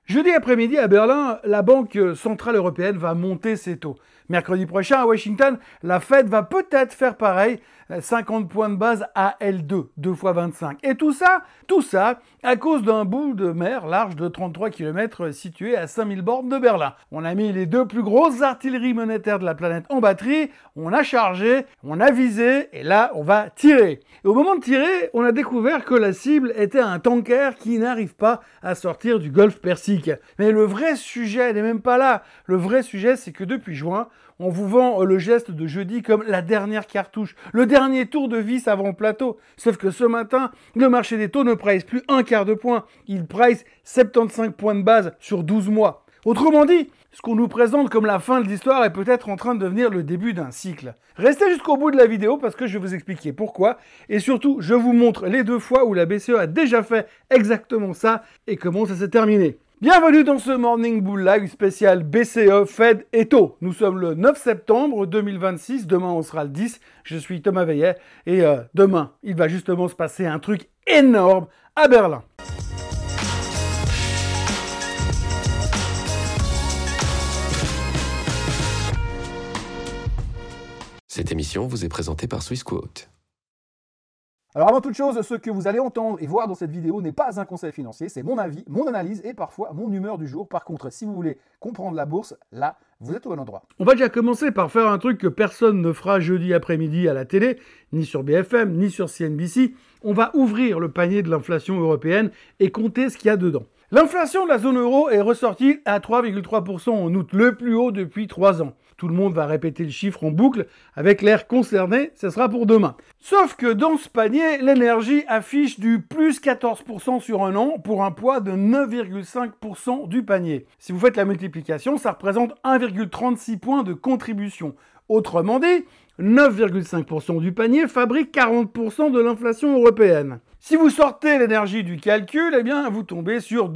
Jeudi après-midi à Berlin, la Banque centrale européenne va monter ses taux. Mercredi prochain à Washington, la Fed va peut-être faire pareil, 50 points de base à L2, 2 fois 25. Et tout ça à cause d'un bout de mer large de 33 km situé à 5000 bornes de Berlin. On a mis les deux plus grosses artilleries monétaires de la planète en batterie, on a chargé, on a visé, et là on va tirer. Et au moment de tirer, on a découvert que la cible était un tanker qui n'arrive pas à sortir du golfe Persique. Mais le vrai sujet n'est même pas là. Le vrai sujet, c'est que depuis juin, on vous vend le geste de jeudi comme la dernière cartouche, le dernier tour de vis avant le plateau. Sauf que ce matin, le marché des taux ne price plus un quart de point. Il price 75 points de base sur 12 mois. Autrement dit, ce qu'on nous présente comme la fin de l'histoire est peut-être en train de devenir le début d'un cycle. Restez jusqu'au bout de la vidéo parce que je vais vous expliquer pourquoi. Et surtout, je vous montre les deux fois où la BCE a déjà fait exactement ça et comment ça s'est terminé. Bienvenue dans ce Morning Bull Live spécial BCE, Fed et taux. Nous sommes le 9 septembre 2026, demain on sera le 10, je suis Thomas Veillet et demain il va justement se passer un truc énorme à Berlin. Cette émission vous est présentée par Swissquote. Alors avant toute chose, ce que vous allez entendre et voir dans cette vidéo n'est pas un conseil financier, c'est mon avis, mon analyse et parfois mon humeur du jour. Par contre, si vous voulez comprendre la bourse, là, vous êtes au bon endroit. On va déjà commencer par faire un truc que personne ne fera jeudi après-midi à la télé, ni sur BFM, ni sur CNBC. On va ouvrir le panier de l'inflation européenne et compter ce qu'il y a dedans. L'inflation de la zone euro est ressortie à 3,3% en août, le plus haut depuis 3 ans. Tout le monde va répéter le chiffre en boucle avec l'air concerné, ce sera pour demain. Sauf que dans ce panier, l'énergie affiche du plus 14% sur un an pour un poids de 9,5% du panier. Si vous faites la multiplication, ça représente 1,36 points de contribution. Autrement dit, 9,5% du panier fabrique 40% de l'inflation européenne. Si vous sortez l'énergie du calcul, eh bien, vous tombez sur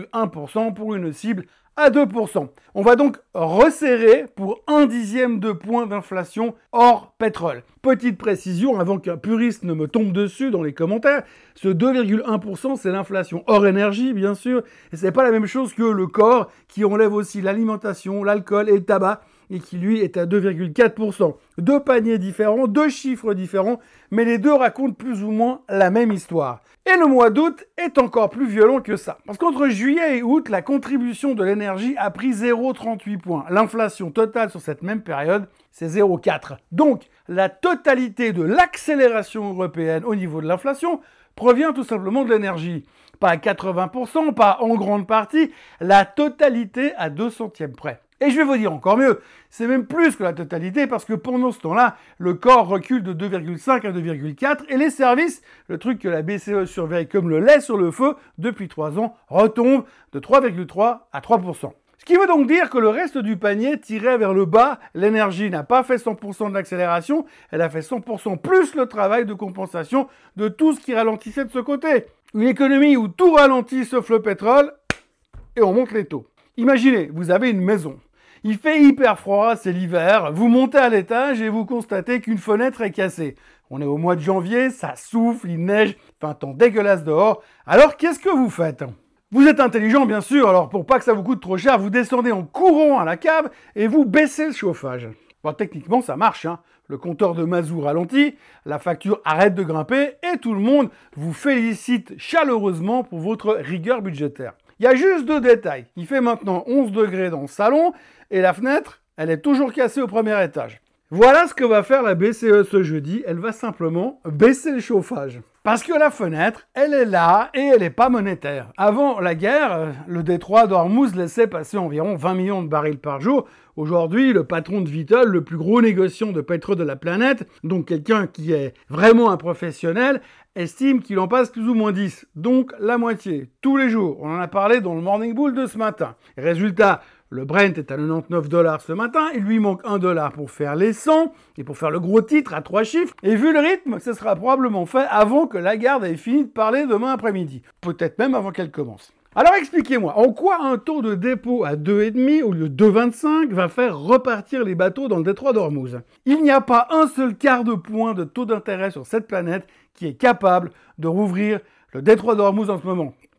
2,1% pour une cible à 2%. On va donc resserrer pour 1/10 de point d'inflation hors pétrole. Petite précision avant qu'un puriste ne me tombe dessus dans les commentaires, ce 2,1% c'est l'inflation hors énergie bien sûr, et c'est pas la même chose que le corps qui enlève aussi l'alimentation, l'alcool et le tabac, et qui lui est à 2,4%. Deux paniers différents, deux chiffres différents, mais les deux racontent plus ou moins la même histoire. Et le mois d'août est encore plus violent que ça. Parce qu'entre juillet et août, la contribution de l'énergie a pris 0,38 points. L'inflation totale sur cette même période, c'est 0,4. Donc, la totalité de l'accélération européenne au niveau de l'inflation provient tout simplement de l'énergie. Pas à 80%, pas en grande partie, la totalité à 2 centièmes près. Et je vais vous dire encore mieux, c'est même plus que la totalité parce que pendant ce temps-là, le corps recule de 2,5 à 2,4 et les services, le truc que la BCE surveille comme le lait sur le feu depuis 3 ans, retombent de 3,3 à 3%. Ce qui veut donc dire que le reste du panier tirait vers le bas, l'énergie n'a pas fait 100% de l'accélération, elle a fait 100% plus le travail de compensation de tout ce qui ralentissait de ce côté. Une économie où tout ralentit sauf le pétrole et on monte les taux. Imaginez, vous avez une maison. Il fait hyper froid, c'est l'hiver, vous montez à l'étage et vous constatez qu'une fenêtre est cassée. On est au mois de janvier, ça souffle, il neige, fait un temps dégueulasse dehors. Alors qu'est-ce que vous faites ? Vous êtes intelligent bien sûr, alors pour pas que ça vous coûte trop cher, vous descendez en courant à la cave et vous baissez le chauffage. Bon, techniquement ça marche, hein. Le compteur de mazout ralentit, la facture arrête de grimper et tout le monde vous félicite chaleureusement pour votre rigueur budgétaire. Il y a juste 2 détails. Il fait maintenant 11 degrés dans le salon et la fenêtre, elle est toujours cassée au premier étage. Voilà ce que va faire la BCE ce jeudi. Elle va simplement baisser le chauffage. Parce que la fenêtre, elle est là et elle n'est pas monétaire. Avant la guerre, le détroit d'Ormuz laissait passer environ 20 millions de barils par jour. Aujourd'hui, le patron de Vitol, le plus gros négociant de pétrole de la planète, donc quelqu'un qui est vraiment un professionnel, estime qu'il en passe plus ou moins 10. Donc la moitié, tous les jours. On en a parlé dans le Morning Bull de ce matin. Résultat, le Brent est à 99 $ ce matin, il lui manque $1 pour faire les 100 et pour faire le gros titre à 3 chiffres. Et vu le rythme, ce sera probablement fait avant que Lagarde ait fini de parler demain après-midi. Peut-être même avant qu'elle commence. Alors expliquez-moi, en quoi un taux de dépôt à 2,5 au lieu de 2,25 va faire repartir les bateaux dans le détroit d'Ormuz? Il n'y a pas un seul quart de point de taux d'intérêt sur cette planète qui est capable de rouvrir le détroit d'Ormuz en ce moment.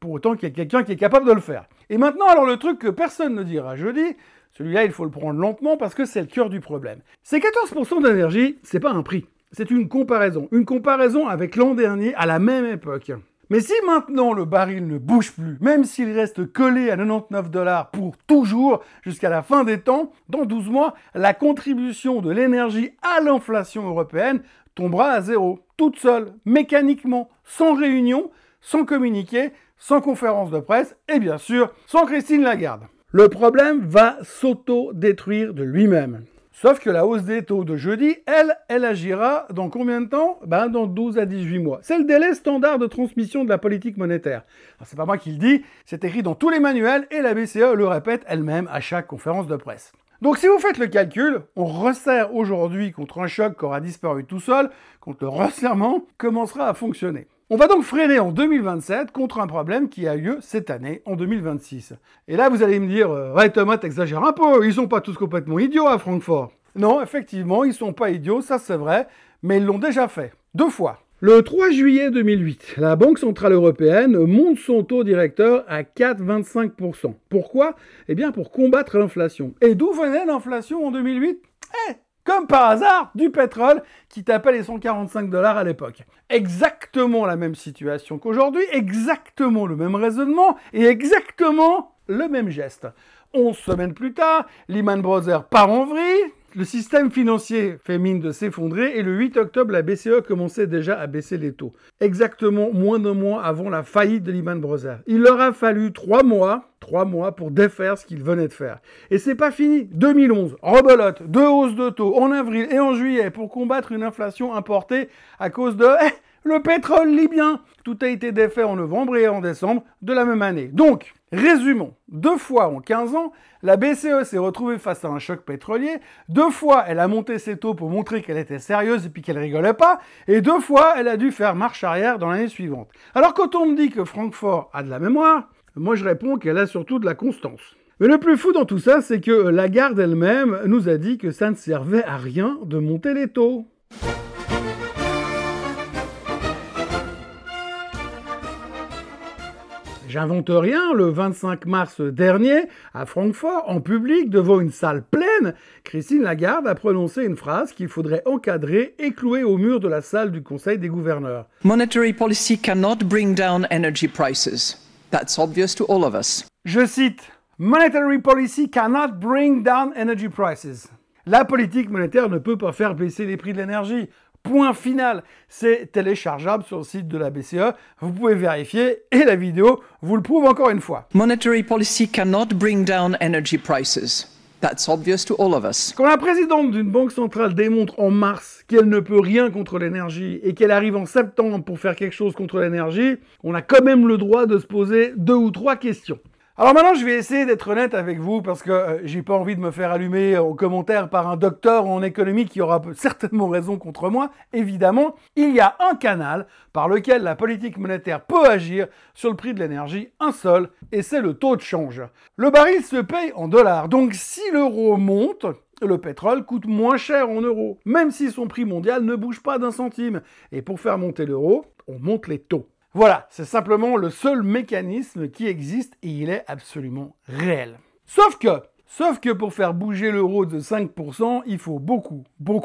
pour autant qu'il y ait quelqu'un qui est capable de le faire. Et maintenant, alors le truc que personne ne dira jeudi, celui-là il faut le prendre lentement parce que c'est le cœur du problème. Ces 14% d'énergie, c'est pas un prix, c'est une comparaison avec l'an dernier à la même époque. Mais si maintenant le baril ne bouge plus, même s'il reste collé à 99 $ pour toujours jusqu'à la fin des temps, dans 12 mois, la contribution de l'énergie à l'inflation européenne tombera à zéro, toute seule, mécaniquement, sans réunion, sans communiqué, sans conférence de presse et bien sûr sans Christine Lagarde. Le problème va s'auto-détruire de lui-même. Sauf que la hausse des taux de jeudi, elle agira dans combien de temps ? Dans 12 à 18 mois. C'est le délai standard de transmission de la politique monétaire. Alors, c'est pas moi qui le dis, c'est écrit dans tous les manuels et la BCE le répète elle-même à chaque conférence de presse. Donc si vous faites le calcul, on resserre aujourd'hui contre un choc qui aura disparu tout seul, quand le resserrement commencera à fonctionner. On va donc freiner en 2027 contre un problème qui a lieu cette année, en 2026. Et là, vous allez me dire, ouais Thomas, t'exagères un peu, ils sont pas tous complètement idiots à Francfort. Non, effectivement, ils sont pas idiots, ça c'est vrai, mais ils l'ont déjà fait, 2 fois. Le 3 juillet 2008, la Banque Centrale Européenne monte son taux directeur à 4,25%. Pourquoi ? Eh bien pour combattre l'inflation. Et d'où venait l'inflation en 2008 ? Comme par hasard, du pétrole qui tapait les 145 $ à l'époque. Exactement la même situation qu'aujourd'hui, exactement le même raisonnement et exactement le même geste. 11 semaines plus tard, Lehman Brothers part en vrille, le système financier fait mine de s'effondrer et le 8 octobre, la BCE commençait déjà à baisser les taux. Exactement moins d'un mois avant la faillite de Lehman Brothers. Il leur a fallu 3 mois pour défaire ce qu'ils venaient de faire. Et c'est pas fini. 2011, rebelote, 2 hausses de taux en avril et en juillet pour combattre une inflation importée à cause de le pétrole libyen. Tout a été défait en novembre et en décembre de la même année. Donc, résumons, 2 fois en 15 ans, la BCE s'est retrouvée face à un choc pétrolier, 2 fois elle a monté ses taux pour montrer qu'elle était sérieuse et puis qu'elle rigolait pas, et 2 fois elle a dû faire marche arrière dans l'année suivante. Alors quand on me dit que Francfort a de la mémoire, moi je réponds qu'elle a surtout de la constance. Mais le plus fou dans tout ça, c'est que Lagarde elle-même nous a dit que ça ne servait à rien de monter les taux. J'invente rien, le 25 mars dernier, à Francfort, en public, devant une salle pleine, Christine Lagarde a prononcé une phrase qu'il faudrait encadrer et clouer au mur de la salle du Conseil des gouverneurs. Monetary policy cannot bring down energy prices. That's obvious to all of us. Je cite, Monetary policy cannot bring down energy prices. La politique monétaire ne peut pas faire baisser les prix de l'énergie. Point final. C'est téléchargeable sur le site de la BCE. Vous pouvez vérifier et la vidéo vous le prouve encore une fois. Monetary policy cannot bring down energy prices. That's obvious to all of us. Quand la présidente d'une banque centrale démontre en mars qu'elle ne peut rien contre l'énergie et qu'elle arrive en septembre pour faire quelque chose contre l'énergie, on a quand même le droit de se poser 2 ou 3 questions. Alors maintenant, je vais essayer d'être honnête avec vous parce que j'ai pas envie de me faire allumer en commentaire par un docteur en économie qui aura certainement raison contre moi. Évidemment, il y a un canal par lequel la politique monétaire peut agir sur le prix de l'énergie, un seul, et c'est le taux de change. Le baril se paye en dollars, donc si l'euro monte, le pétrole coûte moins cher en euros, même si son prix mondial ne bouge pas d'un centime. Et pour faire monter l'euro, on monte les taux. Voilà, c'est simplement le seul mécanisme qui existe et il est absolument réel. Sauf que pour faire bouger l'euro de 5%, il faut beaucoup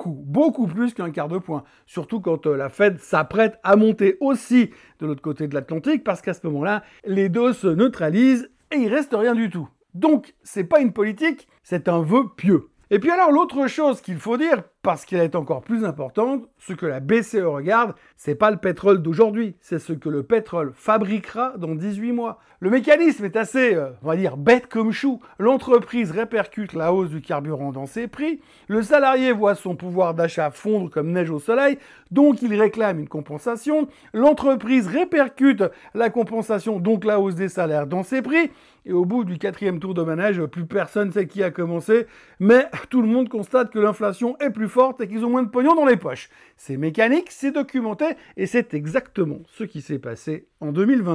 plus qu'un quart de point. Surtout quand la Fed s'apprête à monter aussi de l'autre côté de l'Atlantique, parce qu'à ce moment-là, les deux se neutralisent et il reste rien du tout. Donc, c'est pas une politique, c'est un vœu pieux. Et puis alors, l'autre chose qu'il faut dire, parce qu'elle est encore plus importante, ce que la BCE regarde, c'est pas le pétrole d'aujourd'hui, c'est ce que le pétrole fabriquera dans 18 mois. Le mécanisme est assez, on va dire, bête comme chou. L'entreprise répercute la hausse du carburant dans ses prix, le salarié voit son pouvoir d'achat fondre comme neige au soleil, donc il réclame une compensation, l'entreprise répercute la compensation, donc la hausse des salaires dans ses prix, et au bout du 4e tour de manège, plus personne sait qui a commencé, mais tout le monde constate que l'inflation est plus forte et qu'ils ont moins de pognon dans les poches. C'est mécanique, c'est documenté, et c'est exactement ce qui s'est passé en 2022.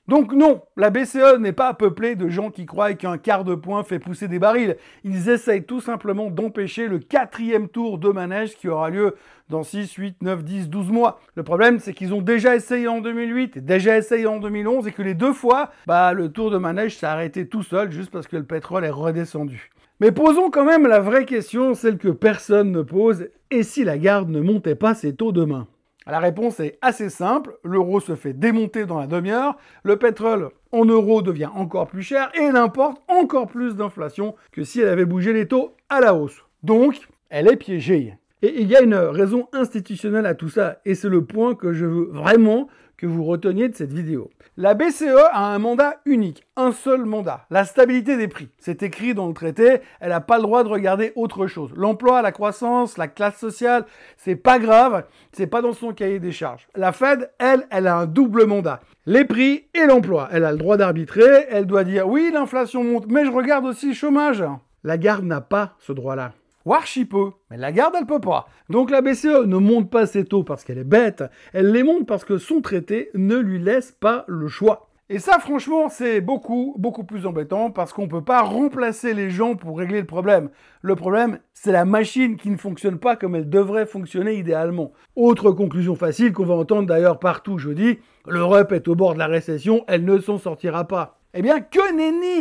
Donc non, la BCE n'est pas peuplée de gens qui croient qu'un quart de point fait pousser des barils. Ils essayent tout simplement d'empêcher le 4e tour de manège qui aura lieu dans 6, 8, 9, 10, 12 mois. Le problème, c'est qu'ils ont déjà essayé en 2008 et déjà essayé en 2011 et que les deux fois, le tour de manège s'est arrêté tout seul juste parce que le pétrole est redescendu. Mais posons quand même la vraie question, celle que personne ne pose, et si Lagarde ne montait pas ses taux demain ? La réponse est assez simple, l'euro se fait démonter dans la demi-heure, le pétrole en euros devient encore plus cher et il importe encore plus d'inflation que si elle avait bougé les taux à la hausse. Donc, elle est piégée. Et il y a une raison institutionnelle à tout ça, et c'est le point que je veux vraiment que vous reteniez de cette vidéo. La BCE a un mandat unique, un seul mandat, la stabilité des prix. C'est écrit dans le traité, elle n'a pas le droit de regarder autre chose. L'emploi, la croissance, la classe sociale, c'est pas grave, c'est pas dans son cahier des charges. La Fed, elle a un double mandat. Les prix et l'emploi. Elle a le droit d'arbitrer, elle doit dire oui, l'inflation monte, mais je regarde aussi le chômage. Lagarde n'a pas ce droit-là. Archi peu, mais Lagarde, elle peut pas. Donc la BCE ne monte pas ses taux parce qu'elle est bête, elle les monte parce que son traité ne lui laisse pas le choix. Et ça, franchement, c'est beaucoup plus embêtant parce qu'on peut pas remplacer les gens pour régler le problème. Le problème, c'est la machine qui ne fonctionne pas comme elle devrait fonctionner idéalement. Autre conclusion facile qu'on va entendre d'ailleurs partout jeudi, l'Europe est au bord de la récession, elle ne s'en sortira pas. Eh bien, que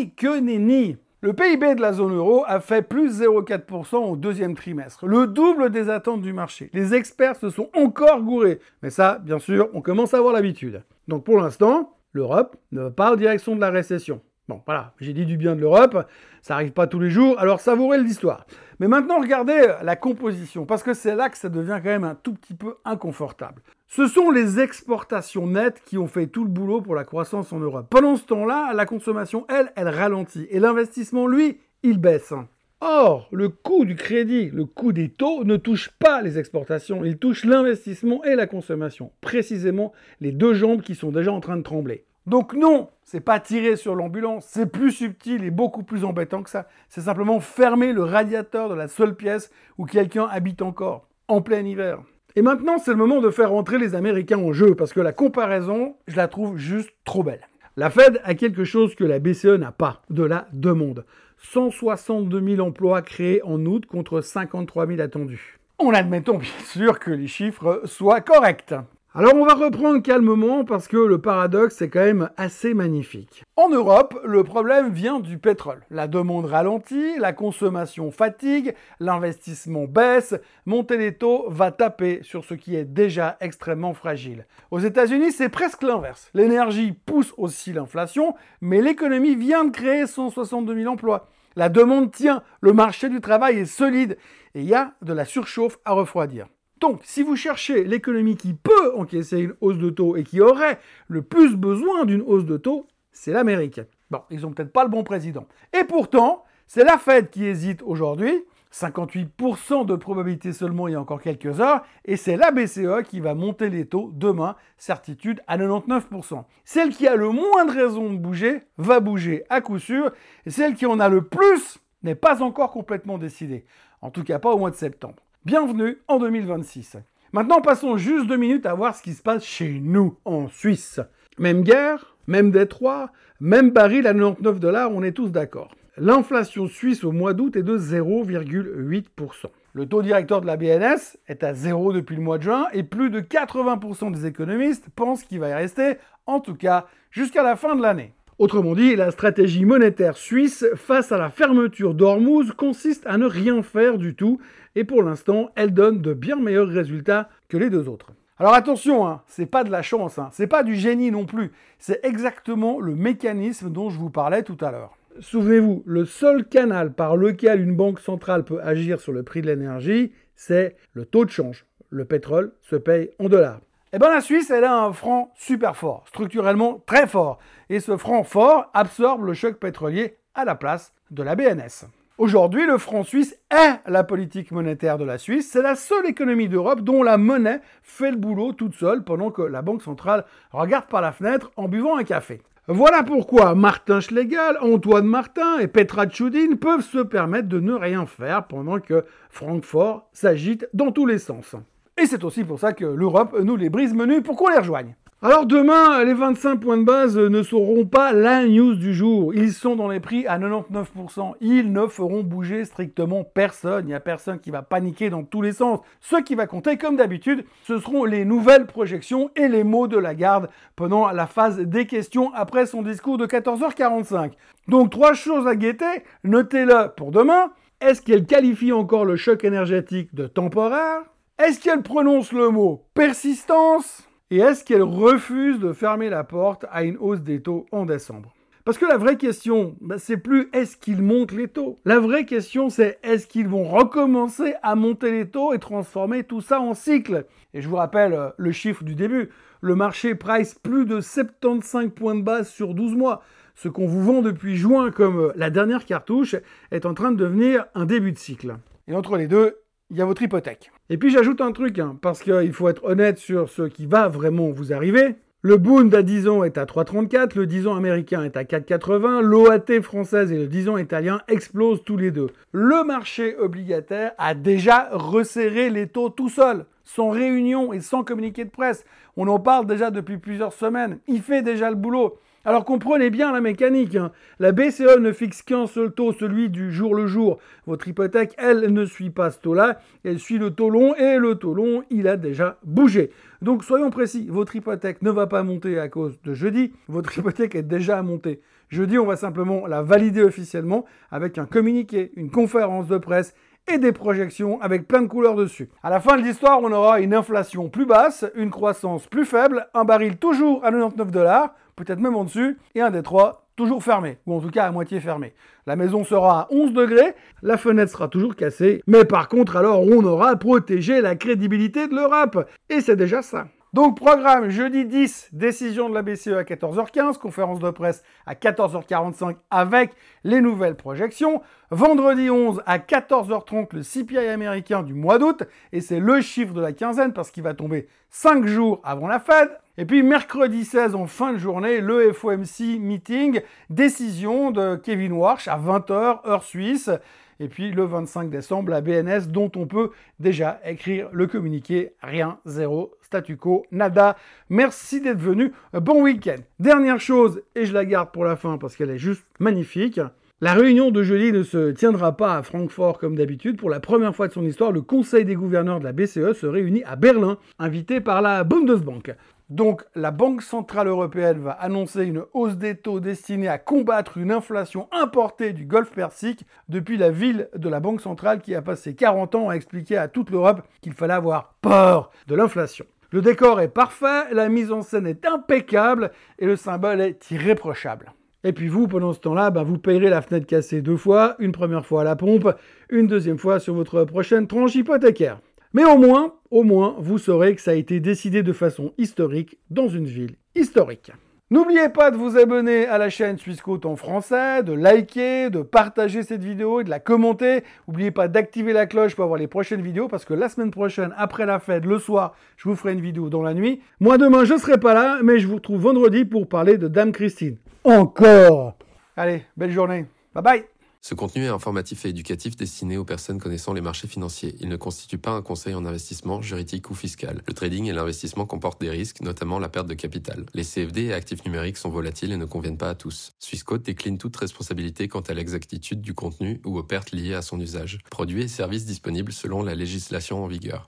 nenni. Le PIB de la zone euro a fait plus 0,4% au deuxième trimestre, le double des attentes du marché. Les experts se sont encore gourés. Mais ça, bien sûr, on commence à avoir l'habitude. Donc pour l'instant, l'Europe ne va pas en direction de la récession. Bon, voilà, j'ai dit du bien de l'Europe, ça n'arrive pas tous les jours, alors savourez l'histoire. Mais maintenant, regardez la composition, parce que c'est là que ça devient quand même un tout petit peu inconfortable. Ce sont les exportations nettes qui ont fait tout le boulot pour la croissance en Europe. Pendant ce temps-là, la consommation, elle ralentit. Et l'investissement, lui, il baisse. Or, le coût du crédit, le coût des taux ne touche pas les exportations, il touche l'investissement et la consommation. Précisément les deux jambes qui sont déjà en train de trembler. Donc non, c'est pas tirer sur l'ambulance, c'est plus subtil et beaucoup plus embêtant que ça. C'est simplement fermer le radiateur de la seule pièce où quelqu'un habite encore, en plein hiver. Et maintenant, c'est le moment de faire entrer les Américains en jeu, parce que la comparaison, je la trouve juste trop belle. La Fed a quelque chose que la BCE n'a pas, de la demande. 162 000 emplois créés en août contre 53 000 attendus. En admettant bien sûr que les chiffres soient corrects. Alors on va reprendre calmement parce que le paradoxe est quand même assez magnifique. En Europe, le problème vient du pétrole. La demande ralentit, la consommation fatigue, l'investissement baisse, monter les taux va taper sur ce qui est déjà extrêmement fragile. Aux États-Unis, c'est presque l'inverse. L'énergie pousse aussi l'inflation, mais l'économie vient de créer 162 000 emplois. La demande tient, le marché du travail est solide et il y a de la surchauffe à refroidir. Donc, si vous cherchez l'économie qui peut encaisser une hausse de taux et qui aurait le plus besoin d'une hausse de taux, c'est l'Amérique. Bon, ils n'ont peut-être pas le bon président. Et pourtant, c'est la Fed qui hésite aujourd'hui, 58% de probabilité seulement il y a encore quelques heures, et c'est la BCE qui va monter les taux demain, certitude à 99%. Celle qui a le moins de raison de bouger, va bouger à coup sûr, et celle qui en a le plus n'est pas encore complètement décidée. En tout cas pas au mois de septembre. Bienvenue en 2026. Maintenant, passons juste 2 minutes à voir ce qui se passe chez nous, en Suisse. Même guerre, même Détroit, même baril à 99 $, on est tous d'accord. L'inflation suisse au mois d'août est de 0,8%. Le taux directeur de la BNS est à 0 depuis le mois de juin et plus de 80% des économistes pensent qu'il va y rester, en tout cas, jusqu'à la fin de l'année. Autrement dit, la stratégie monétaire suisse face à la fermeture d'Ormuz consiste à ne rien faire du tout et pour l'instant, elle donne de bien meilleurs résultats que les deux autres. Alors attention, c'est pas de la chance, c'est pas du génie non plus, c'est exactement le mécanisme dont je vous parlais tout à l'heure. Souvenez-vous, le seul canal par lequel une banque centrale peut agir sur le prix de l'énergie, c'est le taux de change. Le pétrole se paye en dollars. Eh bien la Suisse, elle a un franc super fort, structurellement très fort. Et ce franc fort absorbe le choc pétrolier à la place de la BNS. Aujourd'hui, le franc suisse est la politique monétaire de la Suisse. C'est la seule économie d'Europe dont la monnaie fait le boulot toute seule pendant que la Banque centrale regarde par la fenêtre en buvant un café. Voilà pourquoi Martin Schlegel, Antoine Martin et Petra Tchoudine peuvent se permettre de ne rien faire pendant que Francfort s'agite dans tous les sens. Et c'est aussi pour ça que l'Europe nous les brise menus pour qu'on les rejoigne. Alors demain, les 25 points de base ne seront pas la news du jour. Ils sont dans les prix à 99%. Ils ne feront bouger strictement personne. Il n'y a personne qui va paniquer dans tous les sens. Ce qui va compter, comme d'habitude, ce seront les nouvelles projections et les mots de Lagarde pendant la phase des questions après son discours de 14h45. Donc 3 choses à guetter. Notez-le pour demain. Est-ce qu'elle qualifie encore le choc énergétique de temporaire? Est-ce qu'elle prononce le mot persistance? Et est-ce qu'elle refuse de fermer la porte à une hausse des taux en décembre? Parce que la vraie question, c'est plus est-ce qu'ils montent les taux? La vraie question, c'est est-ce qu'ils vont recommencer à monter les taux et transformer tout ça en cycle? Et je vous rappelle le chiffre du début. Le marché price plus de 75 points de base sur 12 mois. Ce qu'on vous vend depuis juin comme la dernière cartouche est en train de devenir un début de cycle. Et entre les deux, il y a votre hypothèque. Et puis j'ajoute un truc, parce qu'il faut être honnête sur ce qui va vraiment vous arriver. Le Bund à 10 ans est à 3,34, le 10 ans américain est à 4,80, l'OAT française et le 10 ans italien explosent tous les deux. Le marché obligataire a déjà resserré les taux tout seul, sans réunion et sans communiqué de presse. On en parle déjà depuis plusieurs semaines. Il fait déjà le boulot. Alors comprenez bien la mécanique. La BCE ne fixe qu'un seul taux, celui du jour le jour. Votre hypothèque, elle, ne suit pas ce taux-là. Elle suit le taux long et le taux long, il a déjà bougé. Donc soyons précis, votre hypothèque ne va pas monter à cause de jeudi. Votre hypothèque est déjà montée. Jeudi, on va simplement la valider officiellement avec un communiqué, une conférence de presse et des projections avec plein de couleurs dessus. À la fin de l'histoire, on aura une inflation plus basse, une croissance plus faible, un baril toujours à 99$, peut-être même en dessus, et un Détroit toujours fermé, ou en tout cas à moitié fermé. La maison sera à 11 degrés, la fenêtre sera toujours cassée, mais par contre alors on aura protégé la crédibilité de l'Europe, et c'est déjà ça. Donc programme jeudi 10, décision de la BCE à 14h15, conférence de presse à 14h45 avec les nouvelles projections. Vendredi 11 à 14h30, le CPI américain du mois d'août, et c'est le chiffre de la quinzaine parce qu'il va tomber 5 jours avant la Fed. Et puis mercredi 16 en fin de journée, le FOMC meeting, décision de Kevin Warsh à 20h, heure suisse. Et puis le 25 décembre, la BNS dont on peut déjà écrire le communiqué. Rien, zéro, statu quo, nada. Merci d'être venu. Bon week-end. Dernière chose, et je la garde pour la fin parce qu'elle est juste magnifique. La réunion de jeudi ne se tiendra pas à Francfort comme d'habitude. Pour la première fois de son histoire, le Conseil des gouverneurs de la BCE se réunit à Berlin, invité par la Bundesbank. Donc, la Banque Centrale Européenne va annoncer une hausse des taux destinée à combattre une inflation importée du Golfe Persique depuis la ville de la Banque Centrale qui a passé 40 ans à expliquer à toute l'Europe qu'il fallait avoir peur de l'inflation. Le décor est parfait, la mise en scène est impeccable et le symbole est irréprochable. Et puis vous, pendant ce temps-là, vous payerez la fenêtre cassée 2 fois, une première fois à la pompe, une deuxième fois sur votre prochaine tranche hypothécaire. Mais au moins, vous saurez que ça a été décidé de façon historique dans une ville historique. N'oubliez pas de vous abonner à la chaîne Swissquote en français, de liker, de partager cette vidéo et de la commenter. N'oubliez pas d'activer la cloche pour avoir les prochaines vidéos parce que la semaine prochaine, après la fête, le soir, je vous ferai une vidéo dans la nuit. Moi, demain, je serai pas là, mais je vous retrouve vendredi pour parler de Dame Christine. Encore! Allez, belle journée. Bye bye! Ce contenu est informatif et éducatif destiné aux personnes connaissant les marchés financiers. Il ne constitue pas un conseil en investissement, juridique ou fiscal. Le trading et l'investissement comportent des risques, notamment la perte de capital. Les CFD et actifs numériques sont volatiles et ne conviennent pas à tous. Swissquote décline toute responsabilité quant à l'exactitude du contenu ou aux pertes liées à son usage. Produits et services disponibles selon la législation en vigueur.